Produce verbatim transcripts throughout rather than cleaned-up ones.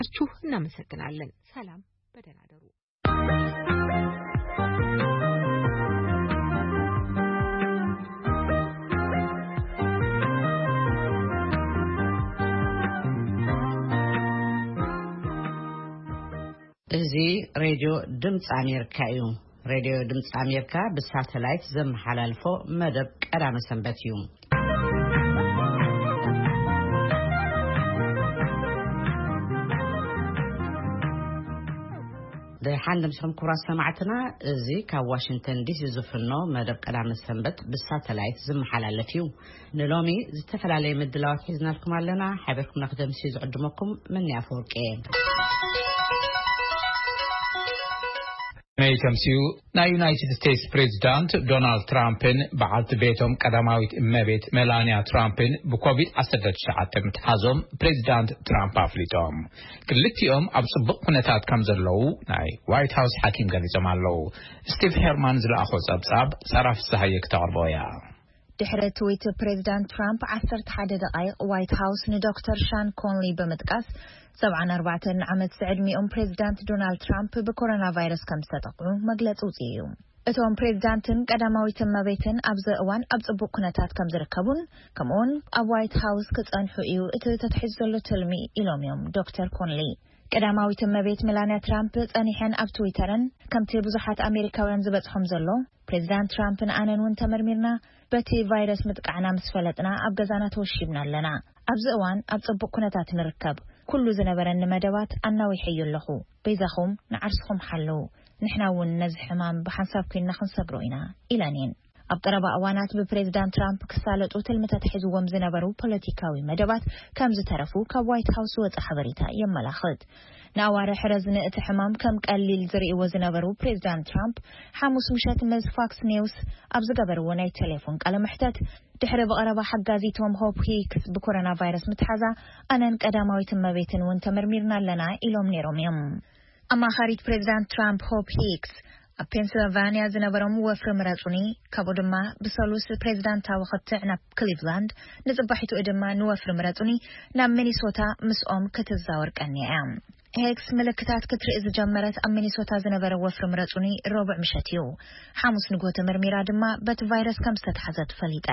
ቹ እናመሰግናለን ሰላም በደህና ደሩ እዚ ሬዲዮ ድምጽ አሜሪካ እዩ ሬዲዮ ድምጽ አሜሪካ በሳተላይት ዘመሐላልፎ መደብ ቀዳመ ሰንበት እዩ በሐንደም ሰም ኩራ ሰማዕትና እዚ ካብ ዋሽንግተን ዲሲ ዝፍኖ መደብ ቀዳመ ሰንበት በሳተላይት ዘመሐላልፍ እዩ ንሎሚ ዝተፈላለየ ምድላዋት ሒዝናልኩም ኣለና ሓበርኩም ንክደምሲ ዝዕድመኩም ምን ያፈርቀ መይተምሲዩ ናይ ዩናይትድ ስቴትስ ፕሬዝዳንት ዶናልድ ትራምፕን በዓልቲ ቤቶም ቀዳማዊት እመቤት ሜላኒያ ትራምፕን በኮቪድ አስራ ተስዓተ ምትሓዞም ፕሬዝዳንት ትራምፕ አፍሊጦም ክልቲኦም ኣብ ጽቡቕ ኩነታት ከም ዘለዉ ናይ ዋይት ሃውስ ሓኪም ገሊጾም ኣለዉ ስቲቭ ሄርማን ዝለኣኾ ጸብጻብ ሰራፍ ሰሃየ ክተቕርቦያ ድሕረ ትዊት ፕሬዝዳንት ትራምፕ ዓሰርተ ሓደ ደቂቕ ዋይት ሃውስ ንዶክተር ሻን ኮንሊ በመጥቃስ ሰብዓ ኣርባዕተ ዓመት ዕድሚኦም ፕሬዝዳንት ዶናልድ ትራምፕ በኮሮና ቫይረስ ከም ዝተጠቅዑ መግለጹ እዩ እቶም ፕሬዝዳንትን ቀዳማዊት እመቤትን ኣብዚ እዋን ኣብ ጽቡቕ ኩነታት ከም ዝርከቡን ከምኡን ኣብ ዋይት ሃውስ ክጸንሑ እዩ እቲ ተትሒዝ ዘሎ ትልሚ ኢሎም እዮም ዶክተር ኮንሊ ቀዳማዊት እመቤት ሜላኒያ ትራምፕ ጸኒሐን ኣብ ትዊተርን ከምቲ ብዙሓት ኣሜሪካውያን ዝበጽሖም ዘሎ ፕሬዝዳንት ትራምፕን ኣነን ተመርሚርና በቲ ቫይረስ ምጥቃዕና ምስፈለጥና ኣብ ገዛና ተወሺብና ኣለና ኣብዚ እዋን ኣብ ጽቡቕ ኩነታት ንርከብ ኩሉ ዝነበረን መደባት ኣናዊሕ እዩ ኣለኹ በይዛኹም ንዓርስኹም ሓለው ንሕና እውን ነዚ ሕማም ብሓንሳብ ኮይና ክንሰግሮ ኢና ኢላኔን ኣብ ቀረባ እዋናት ብፕሬዝዳንት ትራምፕ ክሳለጡ ትልምታት ሒዝዎም ዝነበሩ ፖለቲካዊ መደባት ከም ዝተረፉ ካብ ዋይት ሃውስ ወጣ ሓበሬታ የመላኽት ናዋርሕ ረዝነ እቲ ሕማም ከም ቀሊል ዝርእይዎ ዝነበሩ ፕሬዝዳንት ትራምፕ ሐሙስ ምሸት ምስ ፎክስ ኒውስ ኣብ ዝገበርዎ ናይ ቴሌፎን ቃለ መሕተት ድሕረ በቀረባ ሓጋዚቶም ሆፕ ሂክስ በኮሮና ቫይረስ ምትሓዛ ኣነን ቀዳማዊት እመቤትን እውን ተመርሚርና ኣለና ኢሎም ነይሮም እዮም ኣማኻሪት ፕሬዝዳንት ትራምፕ ሆፕ ሂክስ ኣብ ፔንሲልቫኒያ ዝነበሮም ወፍሪ ምረጹኒ ካብኡ ድማ ብሰሉስ ፕሬዝዳንታዊ ክትዕ ናብ ክሊቭላንድ ንጽባሒቱ ድማ ንወፍሪ ምረጹኒ ናብ ሚኒሶታ ምስኦም ክትዛወር ቀኒያ ሄክስ ምልክታት ክትርኢ ዝጀመረት ኣብ ሚኒሶታ ዝነበረ ወፍሪ ምረጹኒ ሮብዕ ምሸት እዩ ሐሙስ ንጎተ ምርሚራ ድማ በት ቫይረስ ከም ዝተሓዘት ፈሊጣ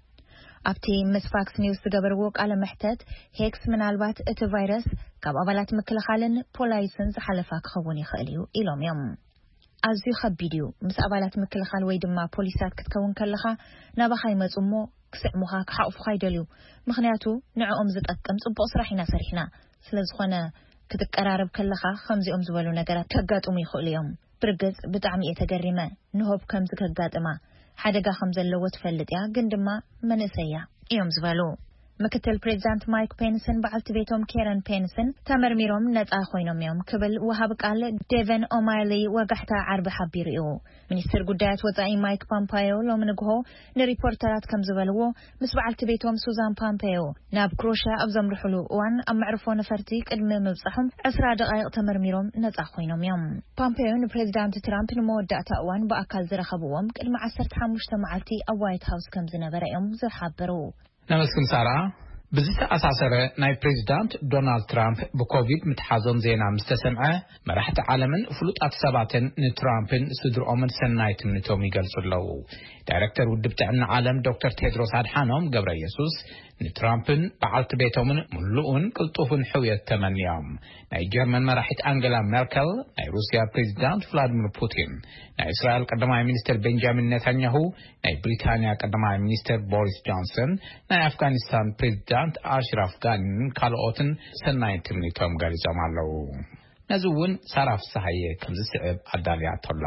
ኣብቲ ምስ ፎክስ ኒውስ ዝገበርዎ ቃለ መሕተት ሄክስ ምናልባት እቲ ቫይረስ ካብ ኣባላት ምክልኻልን ፖላይስን ዝሓለፋ ክኸውን ይኽእል እዩ ኢሎም እዮም ኣዝዩ ከቢድ እዩ ምስ ኣባላት ምክልኻል ወይ ድማ ፖሊሳት ክትከውን ከለኻ ናባኻ ይመጹ እሞ ክስዕሙኻ ክሓቕፉኻ ይደልዩ ምክንያቱ ንዕኦም ዝጠቅም ጽቡቕ ስራሕ ኢና ሰሪሕና ስለዝኾነ ክትቀራረብ ከለኻ ከምዚኦም ዝበሉ ነገራት ከጋጥሙ ይኽእሉ እዮም ብርግጽ ብጣዕሚ እየ ተገሪመ ንሆብ ከም ዝከጋጥማ ሓደጋ ከም ዘለዎ ትፈልጥ እያ ግን ድማ መንእሰያ እዮም ዝበሉ ምክትል ፕሬዝዳንት ማይክ ፔንስን በዓልቲ ቤቶም ኬረን ፔንስን ተመርሚሮም ነፃ ኮይኖም እዮም ክብል ወሃብ ቃል ዴቨን ኦማይሊ ወጋሕታ ዓርቢ ሓቢሩ እዩ ሚኒስትር ጉዳያት ወፃኢ ማይክ ፖምፓዮ ሎም ንግሆ ንሪፖርተራት ከም ዝበልዎ ምስ በዓልቲ ቤቶም ሱዛን ፖምፓዮ ናብ ክሮሽያ ኣብ ዘምርሕሉ እዋን ኣብ መዕርፎ ነፈርቲ ቅድሚ ምብጻሖም ዕስራ ደቂቕ ተመርሚሮም ነፃ ኮይኖም እዮም ፖምፓዮ ንፕሬዝዳንት ትራምፕ ንመወዳእታ እዋን በኣካል ዝረኸብዎም ቅድሚ ዓሰርተ ሓሙሽተ መዓልቲ ኣብ ዋይት ሃውስ ከም ዝነበረ እዮም ዝሓበሩ ነመስክን ሳራ ብዝተኣሳሰረ ናይ ፕሬዝዳንት ዶናልድ ትራምፕ በኮቪድ ምትሓዞም ዜና ምስተሰምዐ መራሕቲ ዓለምን ፍሉጣት ሰባትን ንትራምፕን ስድሮኦምን ሰናይ ትምኒቶም ይገልጹ ኣለዉ ዳይሬክተር ውድብ ጥዕና ዓለም ዶክተር ቴድሮስ ኣድሓኖም ገብረ ኢየሱስ ንትራምፕን በዓልቲ ቤቶምን ሙሉእን ቅልጡፍን ሕውየት ተመንዮም ናይ ጀርመን መራሒት አንገላ ሜርከል ናይ ሩስያ ፕሬዝዳንት ቭላድሚር ፑቲን ናይ እስራኤል ቀዳማይ ሚኒስትር ቤንጃሚን ኔታንያሁ ናይ ብሪታንያ ቀዳማይ ሚኒስትር ቦሪስ ጆንሰን ናይ አፍጋኒስታን ፕሬዝዳንት አሽራፍ ጋኒን ካልኦትን ሰናይ ትምኒቶም ገሊጾም ኣለዉ ነዝውን ሳራፍ ሰሃየ ከም ዝስዕብ ኣዳልያቶላ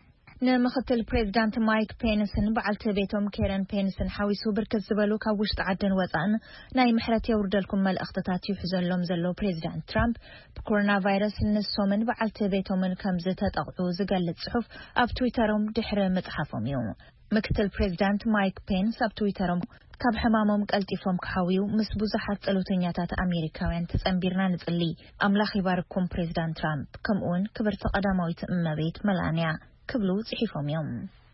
ንምክትል ፕሬዝዳንት ማይክ ፔንስን በዓልቲ ቤቶም ኬረን ፔንስን ሓዊሱ ብርክት ዝበሉ ካብ ውሽጢ ዓድን ወፃእን ናይ ምሕረት የውርደልኩም መልእኽትታት ይሕዘሎም ዘሎ ፕሬዝዳንት ትራምፕ ብኮሮና ቫይረስ ንሶምን በዓልቲ ቤቶምን ከም ዝተጠቅዑ ዝገልጽ ጽሑፍ ኣብ ትዊተሮም ድሕረ መጽሓፎም እዩ ምክትል ፕሬዝዳንት ማይክ ፔንስ ኣብ ትዊተሮም ካብ ሕማሞም ቀልጢፎም ክሓዊዩ ምስ ብዙሓት ጸሎተኛታት ኣሜሪካውያን ተጸንቢርና ንጽሊ ኣምላኽ ይባርኩም ፕሬዝዳንት ትራምፕ ከምኡን ክብርቲ ቀዳማዊት እመቤት ሜላኒያ ክብሉ ጽሒፎም እዮም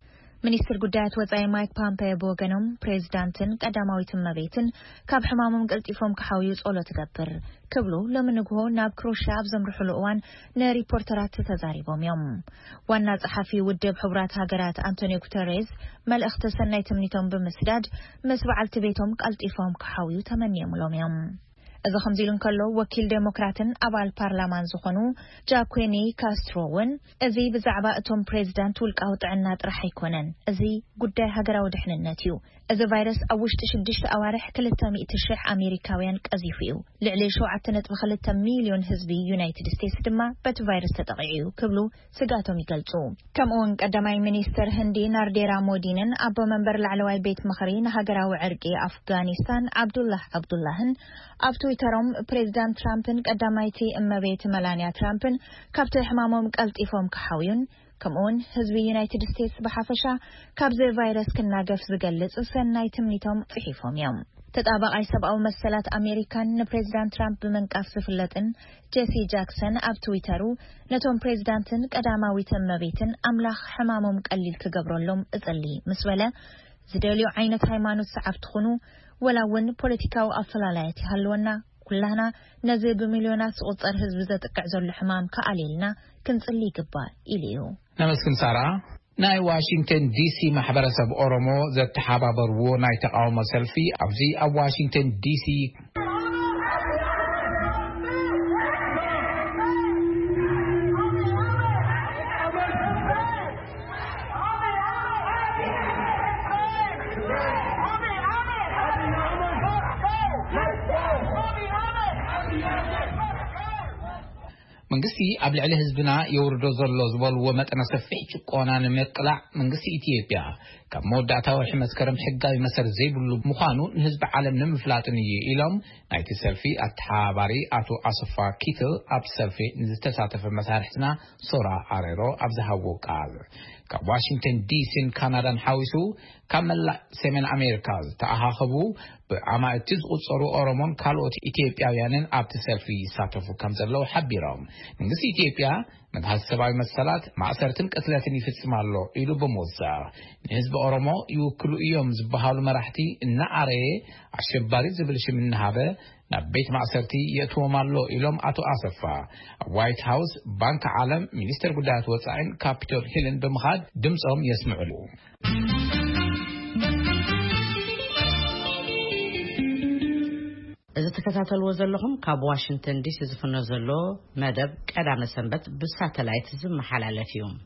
ሚኒስትር ጉዳያት ወጻኢ ማይክ ፖምፔዮ በወገኖም ፕሬዝዳንትን ቀዳማዊት እመቤትን ካብ ሕማሞም ቀልጢፎም ክሓውዩ ጸሎት ገብር ክብሉ ለምንግሆ ናብ ክሮሽያ ኣብ ዘምርሕሉ እዋን ንሪፖርተራት ተዛሪቦም እዮም ዋና ጸሓፊ ውድብ ሕብራት ሃገራት አንቶኒዮ ጉተሬስ መልእኽቲ ሰናይ ትምኒቶም ብምስዳድ ምስ በዓልቲ ቤቶም ቀልጢፎም ክሓውዩ ተመንየምሎም እዮም إذا خمزيلن كله وكيل ديمقراطن أبال برلمان زخنو جاكويني كاستروون إذا بزعبا أتوم بريزيدنت والقاوط عنات رح يكونن إذا قدّي هجرا ودحنا الناتيو إذا فيروس أوش تشدش أوارح كل التامي تشرح أمريكاويان كأزيفيو لعلي شو عتنت بخلت مليون حزبي يونايتد ستيتس دما بت فيروس تتغيو كبلو سجاتهم يقلتو كم أون قدماي مينيستر هندي نارديرا مودينن أبو منبر العلوي بيت مخرين هجرا وعرقي أفغانستان عبد الله عبد اللهن أفتو ترام بريزيدنت ترامبن قدامايتي اما بيت ملانيا ترامبن كابت حمامهم قلطيفهم كحاويون كمون حزب يونايتد ستيتس بحافشا كابز فيروس كناقف زقلص سناي تمنيتهم صحيفهم يوم تطابق اي سبعو مسلات امريكان بريزيدنت ترامب بمنقاف سفلتن جيسي جاكسون اب تويترو نتوم بريزيدنتن قداماويت اما بيتن املاخ حمامهم قليل كغبرلهم اصلي مسوله زدليو عينت هيمانوت صعب تخونو ولون بوليتيكاو افلالايت هلونا كلنا نزيد بمليونات قطر حزب زتقع زل حمام كقليلنا كنصلي قبا إليو نمسكن سارة ناي واشنطن دي سي محبرسب أورومو زت حبابر و ناي تقاوم سلفي أبزي أو واشنطن دي سي منقسي قبل عليه حزبنا يوردو زلو زبل ومتنا سفيح ጭቆናን መቅላዕ መንግስቲ ኢትዮጵያ ካብ መወዳእታዊ መስከረም ሕጋዊ መሰረት ዘይብሉ ምዃኑ ንህዝቢ ዓለም ንምፍላጥን እዩ ኢሎም ናይቲ ሰልፊ ኣተሓባሪ ኣቶ ኣሰፋ ኪትል ኣብ ሰልፊ ንዝተሳተፈ መሳርሕትና ሶራ ኣሬሮ ኣብ ዝሃቦ ቃል ካብ ዋሽንግተን ዲሲን ካናዳን ሓዊሱ ካብ መላእ ሰሜን ኣሜሪካ ዝተኣኻኸቡ ብኣማእቲ ዝቁፀሩ ኦሮሞን ካልኦት ኢትዮጵያውያንን ኣብቲ ሰልፊ ይሳተፉ ከም ዘለዉ ሓቢሮም መንግስቲ ኢትዮጵያ መድሃት ሰብኣዊ መሰላት ማእሰርትን ቅትለትን ይፍጽማሎ ኢሉ በመወዛዕ ንህዝቢ ኦሮሞ ይውክሉ እዮም ዝበሃሉ መራሕቲ እናኣረየ ኣሸባሪ ዝብል ሽም እናሃበ ናብ ቤት ማእሰርቲ የእትዎም ኢሎም ኣቶ ኣሰፋ ዋይት ሃውስ ባንክ ዓለም ሚኒስትር ጉዳያት ወጻኢን ካፒቶል ሂልን ብምኻድ ድምፆም የስምዑሉ إذا تكتاتلوا زلهم كاب واشنطن دي سي زفنا زلو مدب قدام سنبت بالساتلايت زم حلال فيهم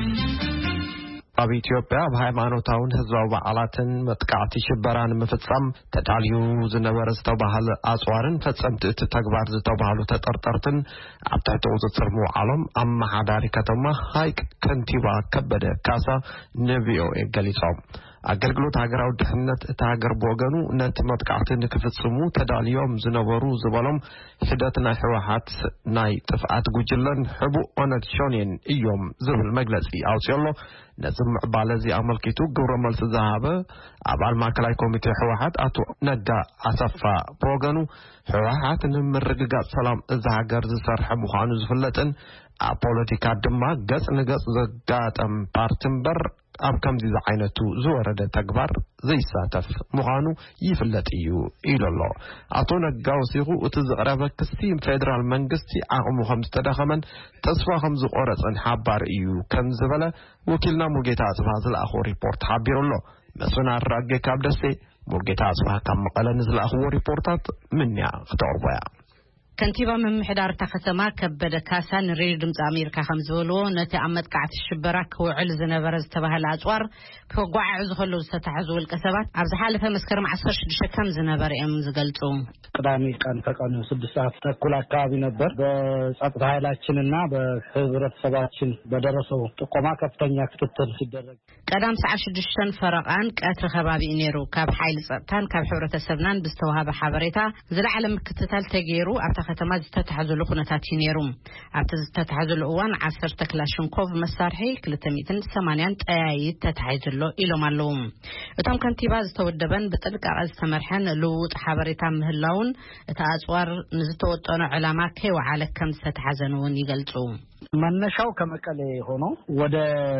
ኣብ ኢትዮጵያ በሃይማኖታውን ህዝባዊ በዓላትን መጥቃዕቲ ሽበራን መፈጸም ተዳልዩ ዝነበረ ዝተባሃለ ኣጽዋርን ፈጸምቲ እቲ ተግባር ዝተባሃሉ ተጠርጠርትን ኣብ ትሕቲ ቁጥጥር ምውዓሎም ኣመሓዳሪ ከተማ ሃይቅ ከንቲባ ከበደ ካሳ ንቪኦኤ ገሊጾም አገልግሎት ሀገራዊ ድህነት ታገር በወገኑ ነት መጥቃዕቲ ንክፍጽሙ ተዳልዮም ዝነበሩ ዝበሎም ሂደትና ህወሓት ናይ ጥፍአት ጉጅለን ህቡ ኦነግ ሾኔን እዮም ዝብል መግለጺ አውጽዮሎ ነዝምዕ ባለዚ አመልኪቱ ግብረ መልስ ዝሃበ አባል ማዕከላዊ ኮሚቴ ህወሓት አቶ ነጋ አሰፋ በወገኑ ህወሓት ንምርግጋጽ ሰላም እዛ ሀገር ዝሰርሕ ምዃኑ ዝፍለጥን ፖለቲካ ድማ ገጽ ንገጽ ዘጋጠም ፓርቲምበር ኣብ ከምዚ ዝዓይነቱ ዝወረደ ተግባር ዘይሳተፍ ምዃኑ ይፍለጥ እዩ ኢሎሎ አቶ ነጋው ሲኹ እቲ ዝቀረበ ክስቲ ፌደራል መንግስቲ ዓቕሙ ከም ዝተዳኸመን ተስፋ ከም ዝቆረፀን ሓባር እዩ ከም ዝበለ ወኪልና ሙጌታ አጽፋ ዝለኣኹ ሪፖርት ሓቢሩሎ መስፍን አራጌ ካብ ደሴ ሙጌታ አጽፋ ካብ መቐለ ዝለኣኹ ሪፖርታት ምንያ ክተቅርበያ كنتيبا من محدار تختما كبد كاسان رير دمز أمريكا خمزولو نتي أمد قاعت الشبراك وعل زنبرز تبه الأزوار فوقع عزخلو ستحزو الكسبات عرض حالة مسكرم عصر شدشة كم زنبر امز قلتو قدامي كان فقانو سدسات تكولا كابي نبر بسعطة هايلاتشننا بحضرة سباتشن بدرسو تقوما كفتنيا كتتر سدرق قدام سعر شدشتن فرقان كأتر خبابي إنيرو كاب حايل سقطان كاب حورة السبنان بستوها بحابريتا زلع علم كتتال تغيرو أبتخ ختمات تتحزل خناتاتين يروم عبتز تتحزل أوان عصر تكلاشنكوف مسارحي كلتميتن سمانيان تأيي تتحزل إلو مالوم اتام كنتيباز تودبن بطلق عز تمرحن لوط حبريتام مهلاون تأزوار نزتوطون علامات كي وعالك كم ستحزنون يقلتو መነሻው ከመቀሌ ሆኖ ወደ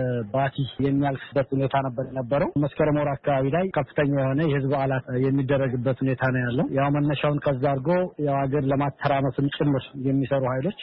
ባቲ የሚያልፍበት ሁኔታ ነበር የነበረው። መስከረም ወር አካባቢ ላይ ከፍተኛ የሆነ የህዝብ በዓላት የሚደረግበት ሁኔታ ነው ያለው። ያው መነሻውን ከዛ አድርጎ ያው ሀገር ለማተራመስም ጭምር የሚሰሩ ኃይሎች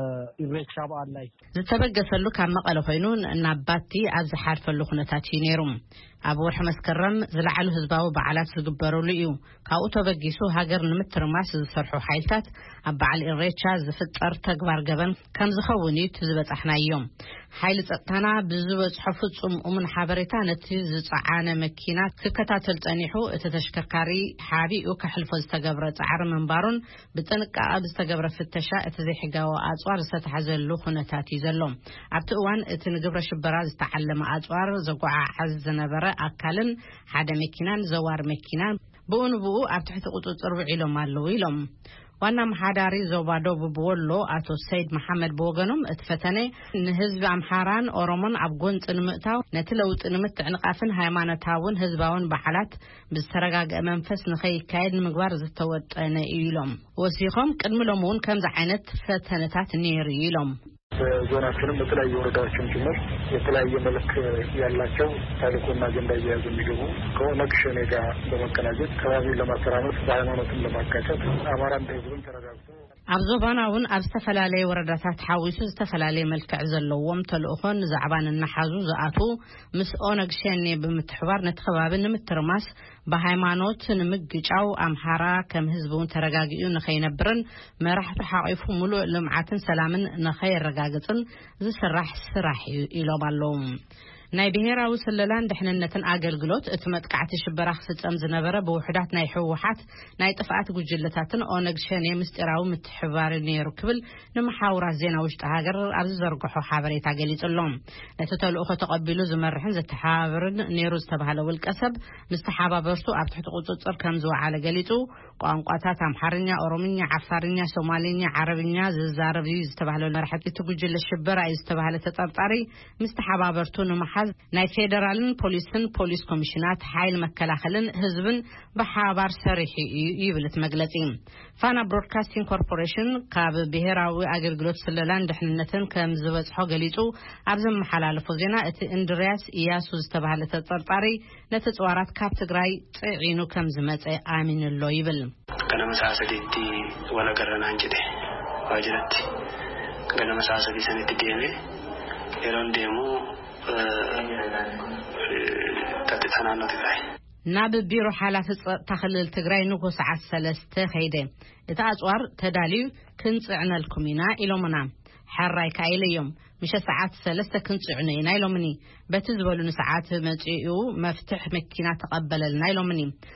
በኢሬቻ በዓል ላይ ዝተበገሰሉ ካብ መቀለ ኮይኑ እና ባቲ ኣብ ዝሓልፈሉ ኩነታት ይነሩ። ኣብ ወርሒ መስከረም ዝለዓሉ ህዝባዊ በዓላት ዝግበረሉ እዩ። ካብኡ ተበጊሱ ሃገር ንምትርማስ ዝሰርሑ ሓይልታት ኣብ በዓል ኢሬቻ ዝፍጠር ተግባር ገበን ከም ዝኸውን እዩ ዝበጻሕናዮም። ሓይሊ ጸጥታና ብዝበጽሖ ፍጹም እሙን ሓበሬታ ነቲ ዝጸዓነ መኪና ክከታተል ጸኒሑ እቲ ተሽከርካሪ ሓቢኡ ከሕልፎ ዝተገብረ ጻዕሪ መንባሩን ብጥንቃቐ ዝተገብረ ፍተሻ እቲ ዘይሕጋዊ ኣጽዋር ዝተታሕዘሉ ኩነታት እዩ ዘሎ። ኣብቲ እዋን እቲ ንግብረ ሽበራ ዝተዓለመ ኣጽዋር ዘጓዓዓዝ ዝነበረ አካልን ሓደ መኪናን ዘዋር መኪናን ብኡን ብኡ ኣብ ትሕቲ ቁጥጥር ውዒሎም ኣለዉ ኢሎም። ዋና መሓዳሪ ዞባ ደቡብ ብወሎ አቶ ሰይድ መሐመድ በወገኖም እትፈተነ ንህዝብ አምሓራን ኦሮሞን ኣብ ጎንጽ ንምእታው ነቲ ለውጥ ንምትዕንቃፍን ሃይማኖታውን ህዝባውን በዓላት ብዝተረጋገ መንፈስ ንኸይካየድ ንምግባር ዝተወጠነ ኢሎም። ወሲኾም ቅድሚ ሎሙን ከምዚ ዓይነት ፈተነታት ነይሩ ኢሎም። ዞናችንም በተለያዩ ወረዳዎችም ጭምር የተለያየ መልክ ያላቸው ታሪኮና አጀንዳ እየያዙ የሚገቡ ከኦነግ ሸኔ ጋር በመቀናጀት ከባቢውን ለማተራመስ በሃይማኖትም ለማጋጨት አማራ እንደ ህዝብም ተረጋግቶ ኣብ ዞባናውን ኣብ ዝተፈላለየ ወረዳታት ሓዊሱ ዝተፈላለየ መልክዕ ዘለዎም ተልእኾን ዛዕባን እናሓዙ ዝኣቱ ምስ ኦነግ ሸኔ ብምትሕባር ነቲ ከባቢ ንምትርማስ በሃይማኖት ንምግጫው ኣምሓራ ከም ህዝቡን ተረጋጊኡ ንኸይነብርን መራሕቱ ሓቂፉ ሙሉእ ልምዓትን ሰላምን ንኸይረጋግፅን ዝስራሕ ስራሕ ኢሎም ኣለዉ። ናይ ብሔራዊ ስለላን ድሕንነትን አገልግሎት እቲ መጥቃዕቲ ሽበራ ክፍጸም ዝነበረ በውሕዳት ናይ ሕወሓት ናይ ጥፍኣት ጉጅለታትን ኦነግ ሸኔ ምስጢራዊ ምትሕባር ነይሩ ክብል ንመሓውራት ዜና ውሽጢ ሃገር ኣብ ዝዘርግሖ ሓበሬታ ገሊጹሎም። ነቲ ተልእኾ ተቐቢሉ ዝመርሕን ዘተሓባብርን ነይሩ ዝተባሃለ ውልቀ ሰብ ምስተሓባበርቱ ኣብ ትሕቲ ቁፅፅር ከም ዝወዓለ ገሊጹ ቋንቋታት ኣምሓርኛ፣ ኦሮምኛ፣ ዓፋርኛ፣ ሶማሊኛ፣ ዓረብኛ ዝዛረብ እዩ ዝተባሃለ መራሕቲ እቲ ጉጅለ ሽበራ እዩ ዝተባሃለ ተጠርጣሪ ምስተሓባበርቱ ንመሓ ናይ ፌደራልን ፖሊስን ፖሊስ ኮሚሽናት ሓይል መከላኸልን ህዝብን በሓባር ሰሪሕ ይብልት መግለጺ። ፋና ብሮድካስቲንግ ኮርፖሬሽን ካብ ብሔራዊ አገልግሎት ስለላን ድሕንነትን ከም ዝበጽሖ ገሊጹ ኣብ ዘመሓላለፎ ዜና እቲ እንድሪያስ ኢያሱ ዝተባሃለ ተጠርጣሪ ነቲ ጽዋራት ካብ ትግራይ ጽዒኑ ከም ዝመጸ ኣሚንሎ ይብል። ከነ መሳሰዲቲ ወላ ገረና እንጀደ ዋጅረት ከነ መሳሰዲ ሰነቲ ዲኤንኤ የሮን ደሞ ተጥታናኖ ትግራይ ናብ ቢሮ ሓላፊ ተኽልል ትግራይ ንጉስ ሰዓት ሰለስተ ኸይደ እቲ ኣጽዋር ተዳልዩ ክንጽዕነልኩም ኢና ኢሎምና ሓራይ ካይለዮም ምሸ ሰዓት ሰለስተ ክንጽዕነ ኢና ኢሎምኒ በቲ ዝበሉን ሰዓት መጽኡ መፍትሕ መኪና ተቀበለልና ኢሎምኒ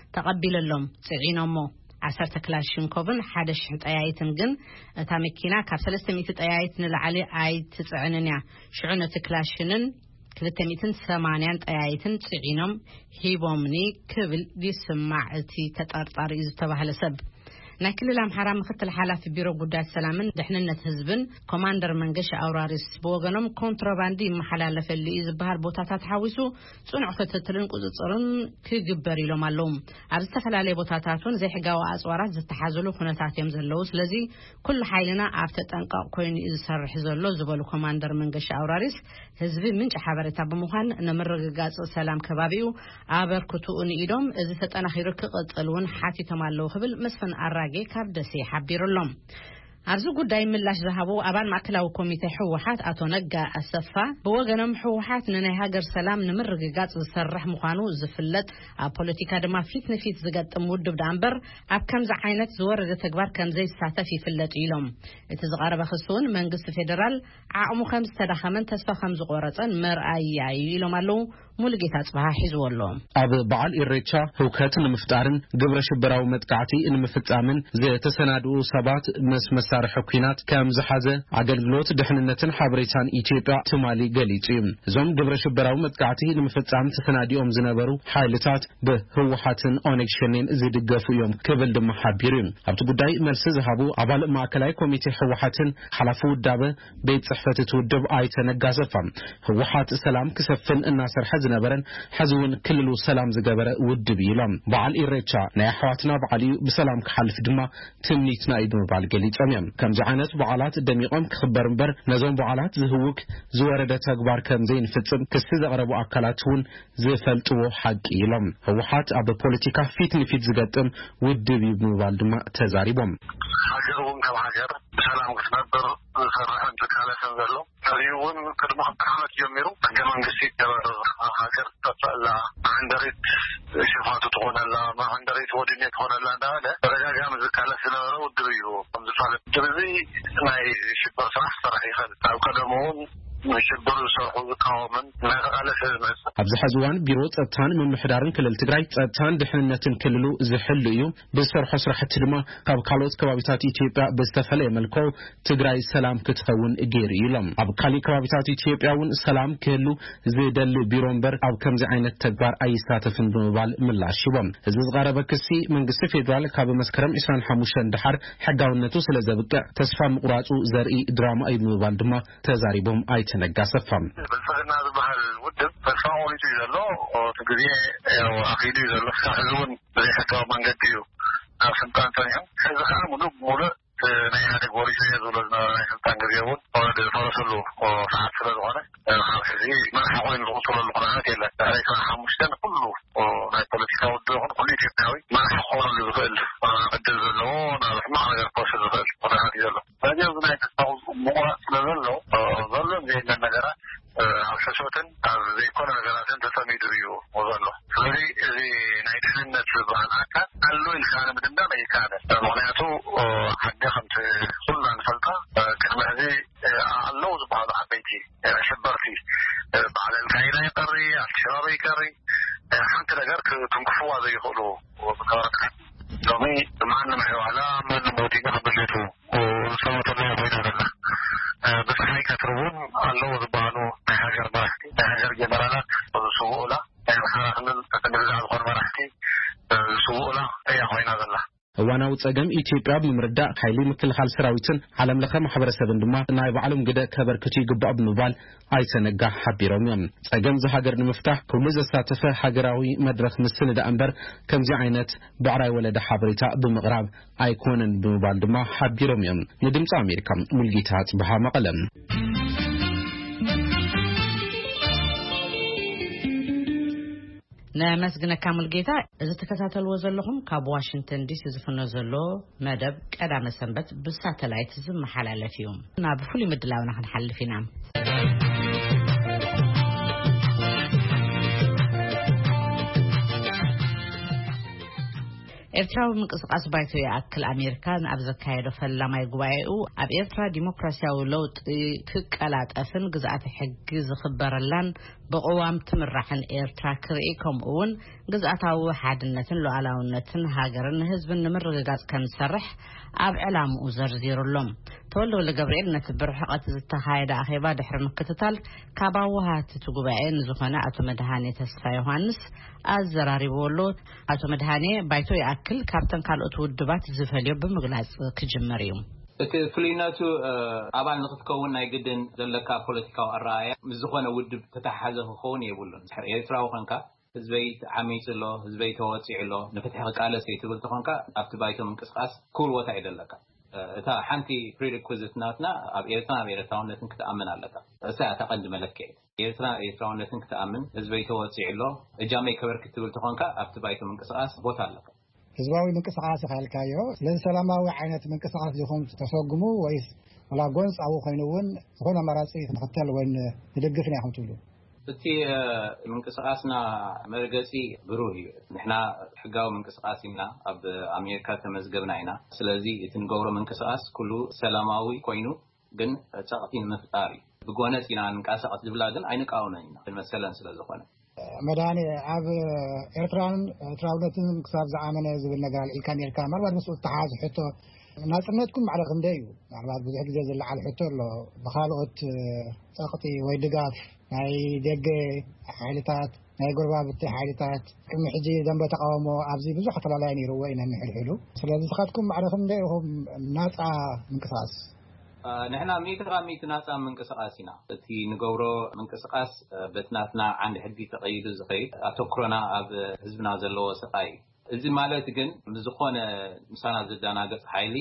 ተቀቢለሎም ጽዒኖሞ ዓሰርተ ክላሽንኮቭን ሓደ ሽሕ ጠያይትን ግን እታ መኪና ካብ ሰለስተ ሚእቲ ጠያይት ንላዕሊ ኣይትጽዕንን እያ ሽዑ ነቲ ክላሽንን ክልተ ሚእትን ሰማንያን ጠያይትን ጽዒኖም ሂቦምኒ ክብል ይስማዕ እቲ ተጠርጣሪ ዝተባሃለ ሰብ። ናይ ክልል አምሓራ ምክትል ሓላፊ ቢሮ ጉዳያት ሰላምን ድሕንነት ህዝብን ኮማንደር መንገሻ አውራሪስ በወገኖም ኮንትሮባንዲ መሐላለፈሉ ዝባሃል ቦታታት ሓዊሱ ጽኑዕ ክትትልን ቁጽጽርን ክግበር ኢሎም ኣለዉ። ኣብ ዝተፈላለዩ ቦታታቱን ዘይሕጋዊ ኣጽዋራት ዝተሓዘሉ ኩነታት እዮም ዘለዉ። ስለዚ ኩሉ ሓይልና ኣብ ተጠንቀቕ ኮይኑ ዝሰርሕ ዘሎ ዝበሉ ኮማንደር መንገሻ አውራሪስ ህዝቢ ምንጭ ሓበሬታ ብምዃን ንምርግጋጽ ሰላም ከባቢኡ ኣበርክቱኡ ንኢዶም እዚ ተጠናኺሩ ክቕጽልን ሓቲቶም ኣለዉ ክብል መስፍን ኣራ ካብ ደሴ ሓቢሩሎም። ኣብዚ ጉዳይ ምላሽ ዝሃቡ ኣባል ማዕከላዊ ኮሚቴ ሕወሓት አቶ ነጋ አሰፋ በወገኖም ሕወሓት ንናይ ሃገር ሰላም ንምርግጋጽ ዝሰርሕ ምዃኑ ዝፍለጥ ኣብ ፖለቲካ ድማ ፊት ንፊት ዝገጥም ውድብ ዳንበር ኣብ ከምዚ ዓይነት ዝወረደ ተግባር ከም ዘይሳተፍ ይፍለጥ ኢሎም። እቲ ዝቐረበ ክሱን መንግስቲ ፌደራል ዓቕሙ ከም ዝተዳኸመን ተስፋ ከም ዝቆረፀን መርኣያ ኢሎም ኣለዉ። ሙሉጌታ ጽባህ ሒዝወሎ ኣብ በዓል ኢሬቻ ህውከት ንምፍጣርን ግብረ ሽበራዊ መጥቃዕቲ ንምፍጻምን ዝተሰናድኡ ሰባት መስ መሳርሒ ኩናት ከም ዝሓዘ አገልግሎት ድሕንነትን ሓበሬታን ኢትዮጵያ ትማሊ ገሊጹ። እዞም ግብረ ሽበራዊ መጥቃዕቲ ንምፍጻም ተሰናዲኦም ዝነበሩ ሓይልታት ብህወሓትን ኦነግ ሸኔን ዝድገፉ እዮም ክብል ድማ ሓቢሩ። ኣብቲ ጉዳይ መልሲ ዝሃቡ አባል ማዕከላዊ ኮሚቴ ሕወሓትን ሓላፊ ውዳበ ቤት ጽሕፈት ትውድብ ኣይተነጋሰፋ ህወሓት ሰላም ክሰፍን እናሰርሐ ዝነበረን ሓዝውን ክልሉ ሰላም ዝገበረ ውድብ ኢሎም በዓል ኢሬቻ ናይ ኣሕዋትና በዓል ብሰላም ክሓልፍ ድማ ትምኒትና እዩ ብምባል ገሊጾም እዮም። كم زعنات بعالات دميقهم كخبر مبر نزوم بعالات زهوك زوردة تكبار كم زين فتم كسيد أغربوا أكلاتون زفلتوا حق إلهم هوحات أبو بوليتيكا فيت نفيت زقتم ودبي بمبالدما تزاريبهم حجرهم كم حجر سلام كسنبر صراحة تكالة سنزلو فريون كدما حمد يميرو كمان قسيت حجر تطلع عندريت شفاة تكون لا ما عندريت ودنيا تكون لا ده رجع جام زكالة سنورو ودبيو مزفالة دبي ما يشبر صراحة صراحة أو كدمون شبر صراحة كامن ما على سلمس أبز حزوان بيروت أتان من محدارن كل التجري أتان دحنا تنكللو زحل يوم بسر حسر حتى لما قاب كالوت كوابيتات إثيوبيا بستفلي ملكو تجري سلام كتخون جيري يلم أب كالي كوابيتات إثيوبيا ون سلام كلو زيدل بيرونبر أو كم زعين التجبار أي ساتفن بموبال من العشوام زز غرابة كسي من قصة فيدرال كاب مسكرم إسران حموشان دحر حقا ونتو سلزبك تسفى مقراتو زرقي دراما أي بموبال دما تزاريبهم أي تنقى سفام بالفعل بحال ودب فالفاول يجيزلو وتقضيه وعقيدي يجيزلو سهلون زي حكا من قديو سلطان تانيهم هذا خلال مدوب مولى نيهاني قوريسي يزولنا سلطان قديون ورد فرسلو وفعاد سلطانه خالحزي ما حاولين الغصول اللقناهات إلا عليك حمشتان كله وناي بوليتيكا ودوغن كل يتناوي ما حاولين للغل قد الزلون ما على يرقوش الغل ونهات يزلو فهذا يزولنا يتستغل مغرى سلطانه ظلم زي النجرات عشاشوتن زي كل نجاراتن تسمي دريو وظلوا فلذي زي نايتين نتشبه الأكا قالوا الكان بدنا ما يكان معناته حق خمس كلنا نفلتا كلمة هذه اللوز بعض حبيتي شبر فيه على الكائنة يقري على الشراب يقري حتى لقرك تنقفوا زي يقولوا وبكارك دومي معنا معه على من موتينا قبلته وصوت الله بيننا الله بس هاي كترون اللوز بانو نهاجر براحتي نهاجر جبرانات وسوء حنل تكنل على القرب راحتي سوء لا أي أخوين هذا الله وانا وصقم إثيوبيا بمرداء حيلي مثل حال سراويتن عالم لخ محبرسبن دما نايب عالم قدا كبركتي يقبع بمبال أي سنقا حبيرهم يوم صقم زي حقر نمفتاح كل زي ساتفة حقراوي مدرخ مسنة دا أنبر كم زي عينات بعراي ولد حبريتا بمغرب أي كونن بمبال دما حبيرهم يوم ندمت أمريكا ملقيتات بها مقلم نمسجنا كامل جيتا إذا تكتاتل وزلهم كاب واشنطن دي سي زفنا زلو مدب قدام سنبت بالساتلايت زم محل على فيهم نابفولي مدلاونا هنحل فينا إرتراو من قصقاس بايتو يأكل أمريكان أبزا كايدو فلما يقوائيو أب إرترا ديمقراسياو لوت كقالات أفن قزعات حقز خبر اللان بقوام تمرحن إرترا كرئيكم أون قزعتاو حادنتن لو علاونتن هاجرن هزبن نمر قاس كان سرح أب علام أوزر زيرو اللوم تولو لقبريل نتبر حقات زتخايدا أخيبا دحر مكتتال كاباوها تتقوبعين زخنا أتو مدهاني تسفا يوهانس الزراري بولو أتو مدهاني بايتو يأكل كابتن كالوت ودبات زفليو بمغلاس كجمريوم فليناتو أبان نقطكون نايقدن ذلك بوليتيكاو الرأي مزخونا ودب تتحازه خون يقولون يتراو خانكا هزبيت عميت له هزبيت واتع له نفتح قالة سيتقول تخانكا أبتبايتو من قصقاس كل وتعيد لك تا حنتي prerequisite ناتنا أب إيرتنا أب إيرتراون لتنك تأمن على لك سأتقدم لك إيرتنا إيرتراون لتنك تأمن هزبيت واتع له إجامي كبر كتقول تخانكا أبتبايتو من قصقاس بوتا لك ህዝባዊ ምንቅስቃስ ካልካዮ ለሰላማዊ ዓይነት ምንቅስቃስ ይኹም ተሰጉሙ ወይስ ወላ ጎንጽ አው ኮይኑውን ዝኾነ መራጺ ተከተል ወይ ንደግፍና ይኹም ትብሉ እቲ ምንቅስቃስና መርገጺ ብሩህ እዩ ንሕና ሕጋዊ ምንቅስቃስ ኢና ኣብ ኣሜሪካ ተመዝገብና ኢና ስለዚ እቲ ንገብሮ ምንቅስቃስ ኩሉ ሰላማዊ ኮይኑ ግን ጸቕቲ ንምፍጣር እዩ ብጎነጽ ኢና ንቃሳቀት ዝብላ ግን ኣይንቃወመን ኢና መሰለን ስለዝኾነ مداني عب إيرتران تراولتن كساب زعامنا زبل نجال إلكان إيركان مرة مسؤول تحاز حتى ناصرنتكم على غنديو يعني بعد بزح جزء اللي على حتى له بخالقت ساقطي ويدقاف هاي دق حالتات هاي قربة بتي حالتات كم حجي ذنب تقاومه أبزي بزح طلع لاني روينا نحل حلو سلذي تخاتكم على غنديو هم ناس من قصاص نحنا ميتغا ميتناصا من قصقاسنا تي نغورو من قصقاس بتناتنا عند حدي تقيد زخيد اتوكرنا اب حزبنا زلو سقاي እዚ ማለት ግን ምዝኾነ ምሳና ዘዳናገጽ ሓይሊ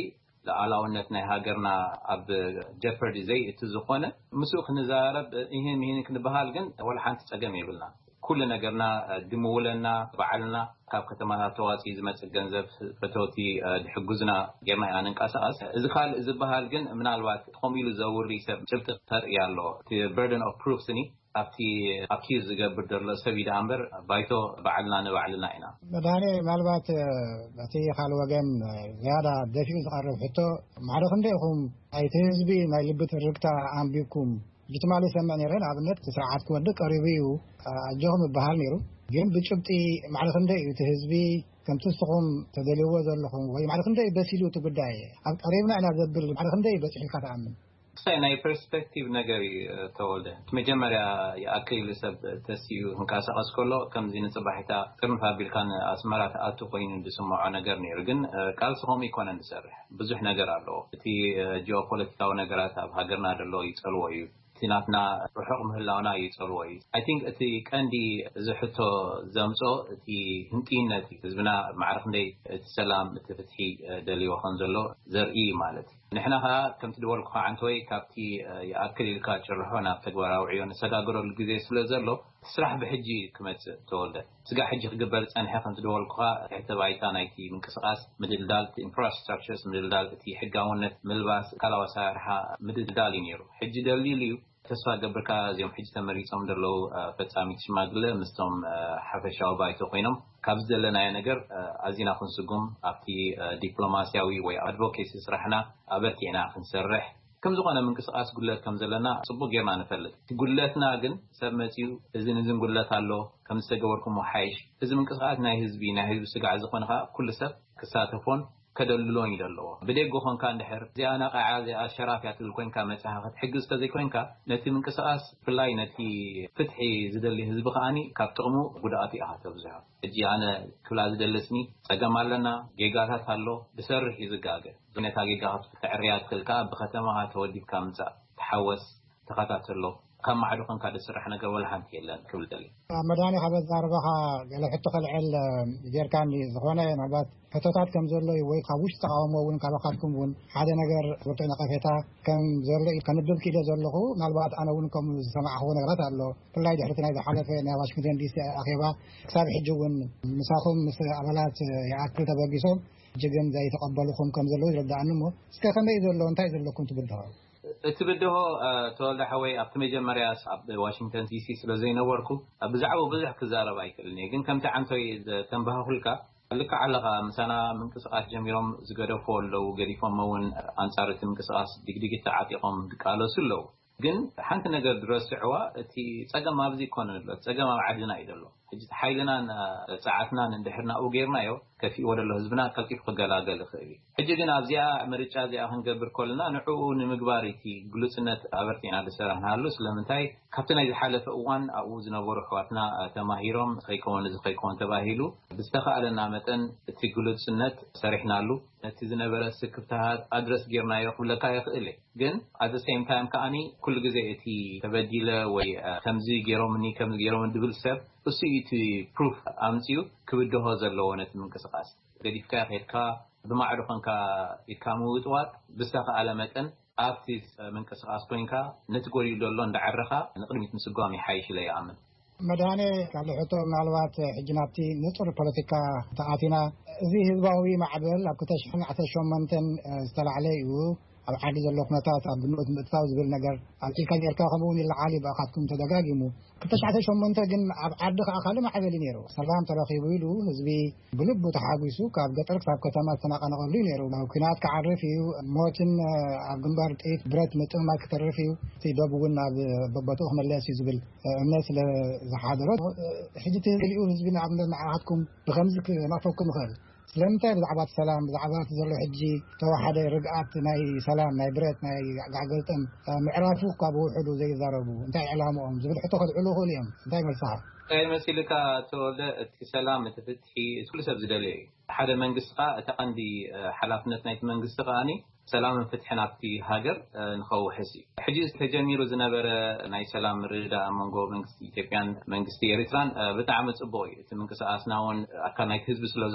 لعلاونة نهاجرنا أب جيفردي زي تزخونة مسوق نزارب إيهم إيهم كنبهال جن ولا حنت تجمع بلنا كل نجرنا دمولنا بعلنا كاب كتمنا تواتي زمت الجنزب فتوتي لحجزنا جماعة عن كأساس إذا خال إذا بهال جن من الوقت خميل زوري سب شفت ترى له the burden of proof سني أفتي أكيد جبر درلا سوي دامبر بايتو بعلنا نبعلنا هنا. مداني معلومات بتي خالو جن زيادة دفيع قرب حتى معرفن لهم أي تهزبي ما يلبت الركتا عم بيكم جتمالي سمعني رين عبنت ساعات كودك قريبيو أجهم بحال نيرو جن بتشبتي معرفن ده تهزبي كم تستقوم تدلوا ذلهم وهي معرفن ده بسيلو تبدأي قريبنا أنا زبل معرفن ده بس حكاية عمن سينا perspective نجاري تولده تمجمرة يأكل لسب تسيو مكاسة أسكولو كم زين صباحتا كم فابيل كان أسمرات أتو قين بسمع نجار نيرجن كالسهم يكون نسرح بزح نجار له تي geopolitical نجارات بهاجرنا دلو يتسلوي تناتنا رحقم هلانا يتسلوي I think تي كاندي زحتو زمسو تي هنتين تي زبنا معرف ندي السلام تفتحي دلي وخنزلو زرقي مالتي نحنها كم تدور الخا عنتوي كابتي يأكل الكاتشر هنا تجوار وعيون سداجر الجزء سلزلو تسرح بحجي كمت تولده تجا حجي قبلت أنا حكم تدور الخا حتى بعيتان أيتي من كسقاس مدل دال infrastructures مدل دال تي حجاونة ملباس كلا وسارها مدل دال ينيرو حجي دليليو تسوى قبل كازيوم حجي تمريض صمدر له فتسامي تشماغله مستم حفشة وبايتو قينهم كابز لنا ينجر عزينا خنسقم أبتي دبلوماسياوي ويا advocacy سرحنا أبرتينا خنسرح كم زغنا من قصاص قلت كم زلنا صبوا جمعنا فلت قلتنا جن سمتيو إذن إذن قلت الله كم استجوركم وحيش إذن من قصاصنا هزبينا هزب سجع زخونها كل سب كساتفون كدللون يدلوا بدي جوهن كان دحر زي أنا قاعد الشرافيات الكوين كامت حجز تزي كوين كا نتي من قصاص فلاي نتي فتحي زدلي هزب خاني كابتقمو بدأتي أهتبزها اجي أنا كل هذا دلسني سجمع لنا جيجات هالو بسر يزجاجه زنيت جيجات تعريات كلها بختمها تودي كامزة تحوس تقطعت له كم معروفن كذا سرحنا قبل حنتي إلا كل دليل. مداني خبز زاربها قال حتى خلعل جير كان زخونة نبات فتوتات كم زرلو يوي خاوش تقاومه ون كابخاتكم ون هذا نجار وقتنا قفيتا كم زرلو كان بدل كده زرلو نالبات أنا ونكم سمع هو نجارات الله كل هذا حرتنا إذا حلف إن واشنطن دي سي أخيبا سابع حجون مساخم مس عملات يأكل تبغيسهم جدًا زي تقبلوهم كم زرلو يرد عنهم استخدم يزرلو انتهي زرلو كنت بدها تبدو تولد حوي أبتمي جمرياس أب واشنطن دي سي سلزينا وركو بزعوا بزح كزارة بايكلني جن كم تعمتوا تنبه هلكا لك على مثلا من قصاص جميلهم زجروا فول لو قريفهم مون أنصارت من قصاص دق دق تعاطيهم قالوا سلوا جن حنت نقدر درس عوا تي تجمع ما بزي كون له تجمع عدنا يدلو حجت حيلنا ساعتنا ندحرنا أو غيرنا يو كفي ولا له زبنا كيف قجلا قال خيري حجتنا أبزيا مريتش أبزيا هنقبر كلنا نحو نمقباري تي قلصنا أبرتين على سرنا هالوس لمنتاي كابتنا إذا حالة أوان أو زنبور حواتنا تماهيرهم خيكون إذا خيكون تباهيلو بستخدم لنا متن تي قلصنا سرحنا له نتيجة برا سكتها أدرس غيرنا يو ولا كايف إلي جن at the same time كأني كل جزء تي تبديله وتمزيج غيرهم كم غيرهم دبل سب بسي تي proof أمتيو كبده هذا اللون من قصاص بدي فكر هيك بمعرفن كا يكاموت وات بسخ على متن أفتيس من قصاص كوين كا نتقولي لون دعرخا نقدر نتمسقامي حيش لا يعمل مداني قال حتى معلومات حجناتي نطر بوليتيكا تاعتنا زي هزباوي معبل أكتش حنا عتشون منتن استلع عليه أو عادي زلوك نتات بنود متفاوز بالنجار أنتي كان يركا خموني العالي بأخذكم تدقاقمو كنتش عتشون منتن عدخ أخالي ما حبل نيرو سلام تراخي ويلو هزبي بلب تحابيسو كاب قطرك ساب كتامات سناقا نغلي نيرو لو كنات كعرفيو موتن عبقنبار تقيت برات متن ما كترفيو تيبابونا ببطوخ ملاسي زبل الناس لزحادرات حجتي اللي يقول هزبينا عبقنبار بخمسك نعطوكم خال سلامتا بزعبات سلام بزعبات زلو حجي توحد رقعات ناي سلام ناي بريت ناي قعقلتم معرافو قابو حلو زي ضربو انتاي علامهم زبل حتو خد علو خوليهم انتاي ملصحة اي مسيلك تولد سلام تفتحي كل سبز دلي حدا منقصقا تقندي حلافنت نايت منقصقاني سلام فتحنا في هاجر نخو حسي حجز تجميرو زنبر ناي سلام رجدا منغو منقصتي تيبيان منقصتي إريتران بتعمل صبوي تمنقص أسناون أكان نايت حزب سلو زخونة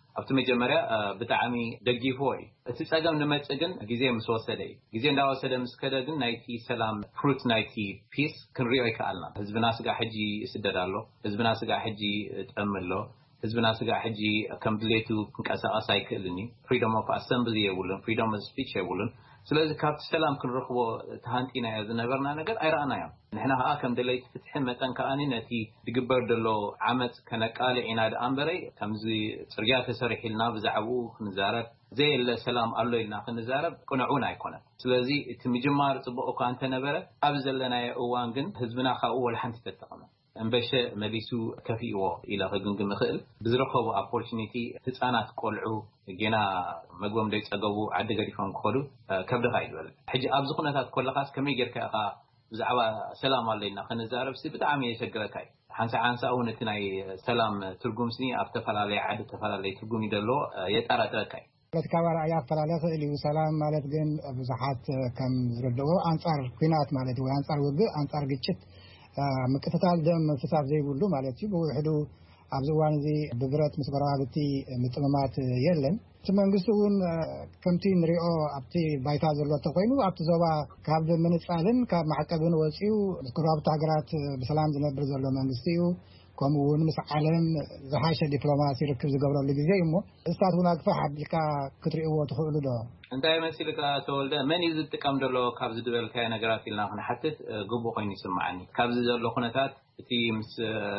ኣብቲ መጀመርያ ብጣዕሚ ደጊፎይ እቲ ጸገም ንመጽግን ግዜ ምስ ወሰደ ግዜ እንዳወሰደ ምስ ከደ ግን ናይቲ ሰላም ፍሩት ናይቲ ፒስ ክንሪኦ ይከኣልና ህዝብና ስጋ ሕጂ ይስደዳሎ ህዝብና ስጋ ሕጂ ጠምሎ ህዝብና ስጋ ሕጂ ከም ድሌቱ ክንቀሳቀስ ኣይክእልኒ ፍሪደም ኦፍ ኣሰምብሊ የብሉን ፍሪደም ኦፍ ስፒች የብሉን ስለዚህ ካብቲ ሰላም ክንረኽቦ ተሃንጢና ዝነበርና ነገር ኣይረኣናዮ ንሕና ከዓ ከም ድሌት ፍትሕን መጠን ከኣኒ ነቲ ዝግበር ዘሎ ዓመፅ ከነቃልዒና ደኣንበረይ ከምዚ ፅርግያ ተሰሪሒልና ብዛዕባኡ ክንዛረብ ዘየለ ሰላም ኣሎ ኢልና ክንዛረብ ቅንዑን ኣይኮነን ስለዚ እቲ ምጅማር ጽቡቕ እኳ እንተነበረ ኣብ ዘለናዮ እዋን ግን ህዝብና ካብኡ ወልሓንቲ ተጠቐመ እንበሸ መሊሱ ከፊእዎ ኢላ ክግምግም ይኽእል ብዝረኸቡ ኦፖርቹኒቲ ህፃናት ቆልዑ ገና መግቦም ደይፀገቡ ዓዲ ገዲፎም ክኸዱ ከብድኻ ይበል ሕጂ ኣብዚ ኩነታት ኮለኻስ ከመይ ጌርካ ኢኻ ብዛዕባ ሰላም ኣሎ ኢልና ክንዛረብሲ ብጣዕሚ የሸግረካ እዩ ሓንሳ ሓንሳ እውን እቲ ናይ ሰላም ትርጉም ስኒ ኣብ ተፈላለየ ዓዲ ተፈላለየ ትርጉም ይደሎ የጠራጥረካ እዩ ፖለቲካዊ ረኣይ ኣፈላለየ ክእል እዩ ሰላም ማለት ግን ብዙሓት ከም ዝረድኦ ኣንጻር ኩናት ማለት ወይ ኣንጻር ውግእ ኣንጻር ግጭት ምክትታል ደም ፍሳብ ዘይብሉ ማለት እዩ ብውሕዱ ኣብዚ እዋን እዚ ብብረት ምስ ጎረባብቲ ምጥምማት የለን እቲ መንግስቲ እውን ከምቲ ንሪኦ ኣብቲ ባይታ ዘሎ ተኮይኑ ኣብቲ ዞባ ካብ ምንፃልን ካብ ማዕቀብን ወፂኡ ምስ ጎረባብቲ ሃገራት ብሰላም ዝነብር ዘሎ መንግስቲ እዩ ከምኡ እውን ምስ ዓለም ዝሓሸ ዲፕሎማሲ ርክብ ዝገብረሉ ግዜ እሞ እስታት እውን ኣግፋሕ ኣቢልካ ክትሪእዎ ትኽእሉ ዶ እንታይ መሲልካ ተወልደ መን እዩ ዝጥቀም ዘሎ ካብዚ ድበልካዮ ነገራት ኢልና ክንሓትት ግቡእ ኮይኑ ይስማዓኒ ካብዚ ዘሎ ኩነታት እቲ ምስ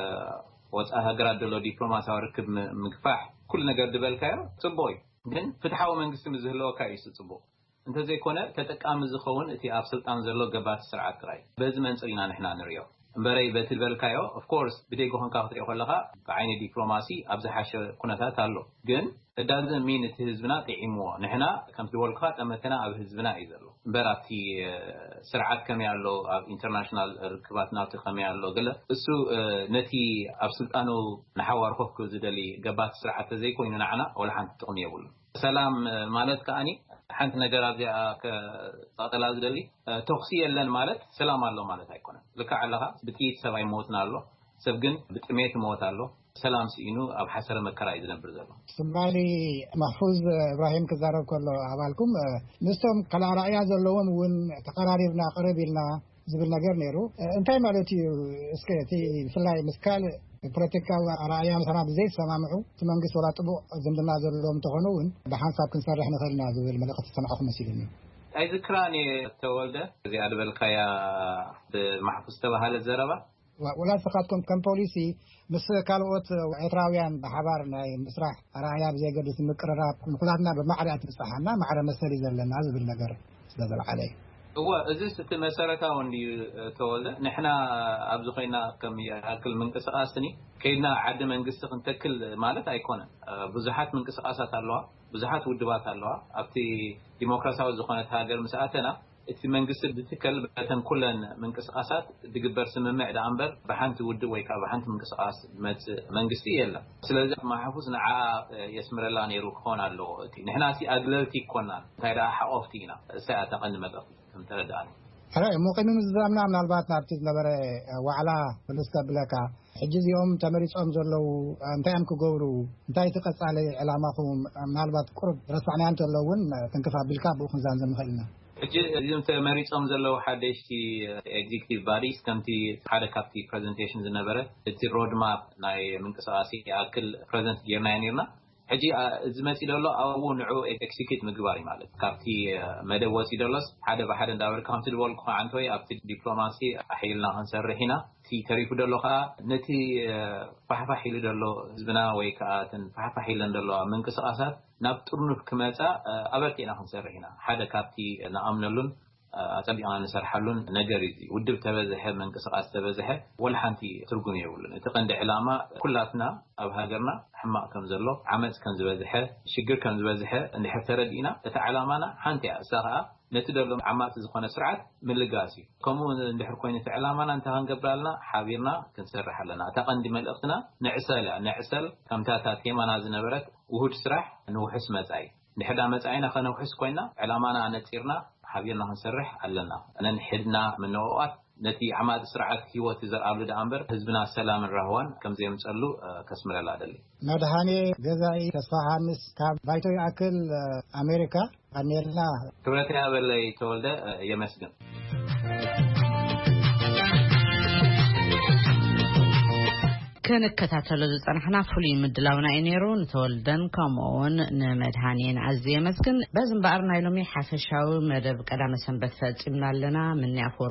ወፃኢ ሃገራት ዘሎ ዲፕሎማሲያዊ ርክብ ምግፋሕ ኩሉ ነገር ድበልካዮ ጽቡቕ እዩ ግን ፍትሓዊ መንግስቲ ምዝህለወካ እዩ ጽቡቕ እንተዘይኮነ ተጠቃሚ ዝኸውን እቲ ኣብ ስልጣን ዘሎ ገባት ስርዓት ትግራይ በዚ መንፅር ኢና ንሕና ንሪኦ እምበረይ በቲ ድበልካዮ ኦፍ ኮርስ ብደይጎ ኮንካ ክትሪኦ ከለኻ ብዓይኒ ዲፕሎማሲ ኣብ ዝሓሸ ኩነታት ኣሎ ግን እዳዝን ሚን እቲ ህዝብና ጥዒምዎ ንሕና ከምቲ ወልካ ጠመተና ኣብ ህዝብና እዩ ዘሎ እምበር ኣብቲ ስርዓት ከመይ ኣሎ ኣብ ኢንተርናሽናል ርክባት ናብቲ ከመይ ኣሎ ገለ እሱ ነቲ ኣብ ስልጣኑ ንሓዋር ኮፍ ዝደሊ ገባት ስርዓት ተዘይኮይኑ ንዓና ወላ ሓንቲ ጥቕሚ የብሉ ሰላም ማለት ከኣኒ ሓንቲ ነገር ኣብዚኣ ከጠቕጠላ ዝደሊ ተኽሲ የለን ማለት ሰላም ኣሎ ማለት ኣይኮነን ልክዕ ኣለኻ ብጥይት ሰብ ኣይሞትን ኣሎ ሰብ ግን ብጥሜት ሞት ኣሎ ሰላም ሲኢኑ ኣብ ሓሰረ መከራ እዩ ዝነብር ዘሎ ትማሊ ማሕፉዝ እብራሂም ክዛረብ ከሎ ኣባልኩም ምስቶም ከላራእያ ዘለዎም እውን ተቀራሪብና ቅርብ ኢልና ዝብል ነገር ነይሩ እንታይ ማለት እዩ እስከ እቲ ብፍላይ ምስካል ፖለቲካዊ ኣራእያ ምሳና ብዘይ ሰማምዑ እቲ መንግስቲ ወላ ጥቡቕ ዝምድና ዘለዎም እንተኾኑ እውን ብሓንሳብ ክንሰርሕ ንኽእልና ዝብል መልእኽቲ ሰማዕኹም መሲሉኒ ኣይዝክራን ተወልደ እዚኣ ድበልካያ ብማሕፉዝ ዝተባሃለ ዘረባ ወላ ስኻትኩም ከም ፖሊሲ ምስ ካልኦት ኤርትራውያን ብሓባር ናይ ምስራሕ ኣራእያ ብዘይገድስ ምቅርራብ ኩላትና ብማዕረ ትብፅሓና ማዕረ መሰሊ ዘለና ዝብል ነገር ስለዘለዓለ እዩ እወ እዚ እቲ መሰረታዊ እንድዩ ተወልደ ንሕና ኣብዚ ኮይና ከም ያክል ምንቅስቃስኒ ከይድና ዓዲ መንግስቲ ክንተክል ማለት ኣይኮነን ብዙሓት ምንቅስቃሳት ኣለዋ ብዙሓት ውድባት ኣለዋ ኣብቲ ዲሞክራሲያዊ ዝኾነት ሃገር ምስኣተና እቲ መንግስቲ ብትከል በተን ኩለን ምንቅስቃሳት ድግበር ስምምዕ ዳእምበር ብሓንቲ ውድብ ወይ ከዓ ብሓንቲ ምንቅስቃስ መፅእ መንግስቲ የለን ስለዚ ማሕፉዝ ንዓ የስምረላ ነይሩ ክኾን ኣለዎ እቲ ንሕና ሲ ኣግለልቲ ይኮናን እንታይ ደኣ ሓቆፍቲ ኢና እሳይ ኣተቐኒ መልእኽቲ ከም ተረዳእኒ ሕራ ሙቂሚ ምዝዛምና ምናልባት ናብቲ ዝነበረ ዋዕላ ፍልስ ከብለካ ሕጂ እዚኦም ተመሪፆም ዘለው እንታይ እዮም ክገብሩ እንታይ ትቐፃለ ዕላማኹም ምናልባት ቁርብ ረሳዕናያ እንተሎ እውን ክንክፍ ኣቢልካ ብኡ ክንዛንዘም ንኽእል ኢና ሕጂ እዚኦም ተመሪፆም ዘለው ሓደሽቲ ኤግዚክቲቭ ባዲስ ከምቲ ሓደ ካብቲ ፕሬዘንቴሽን ዝነበረ እቲ ሮድማፕ ናይ ምንቅስቃሲ ኣክል ፕሬዘንት ጌርናዮ ነርና ሕጂ እዚ መፂ ደሎ ኣብኡ ንዑ ኤክሲኪዩት ምግባር እዩ ማለት ካብቲ መደብ ወፂ ደሎስ ሓደ ብሓደ እንዳበርካ ከምቲ ዝበልኩ ዓንቶይ ኣብቲ ዲፕሎማሲ ኣሒልና ክንሰርሕ ኢና እቲ ተሪፉ ደሎ ከዓ ነቲ ፋሕፋሕ ኢሉ ደሎ ህዝብና ወይ ከዓ እተን ፋሕፋሕ ኢለን ዘለዋ ምንቅስቃሳት ናብ ጥርኑፍ ክመፃ ኣበርቲዕና ክንሰርሕ ኢና ሓደ ካብቲ ንኣምነሉን ኣፀቢቕና ንሰርሓሉን ነገር እዩ ውድብ ተበዝሐ ምንቅስቃስ ተበዝሐ ወላ ሓንቲ ትርጉም የብሉን እቲ ቀንዲ ዕላማ ኩላትና ኣብ ሃገርና ሕማቕ ከም ዘሎ ዓመፅ ከም ዝበዝሐ ሽግር ከም ዝበዝሐ እንድሕር ተረዲእና እቲ ዕላማና ሓንቲ እያ እሳ ከዓ ነቲ ደሎ ዓማፅ ዝኾነ ስርዓት ምልጋስ እዩ ከምኡ እንድሕር ኮይኑ እቲ ዕላማና እንታይ ክንገብር ኣለና ሓቢርና ክንሰርሕ ኣለና እታ ቀንዲ መልእኽትና ንዕሰል እያ ንዕሰል ከምታታ ቴማና ዝነበረት ውሁድ ስራሕ ንውሕስ መጻኢ ንሕዳ መጻኢና ከነውሕስ ኮይና ዕላማና ኣነፂርና ሓቢርና ክንሰርሕ ኣለና ነንሕድና ምንውቃት نتي عماد سرعة هيوت زرقابل دا أمبر حزبنا السلام الرهوان كم زي مسألو كسمر الله دلي مدهاني جزائي تصفحانس كاب بايتو يأكل أمريكا أنيرنا كبرتي هابلي تولد يمسجن كنكتاتلو زطنحنا فولي مدلاونا إنيرو نتولدن كمون نمدهانين عزية مسكن بازم بقرنا يلومي حافشاو مدب قدام سنبت فاتمنا لنا من نعفور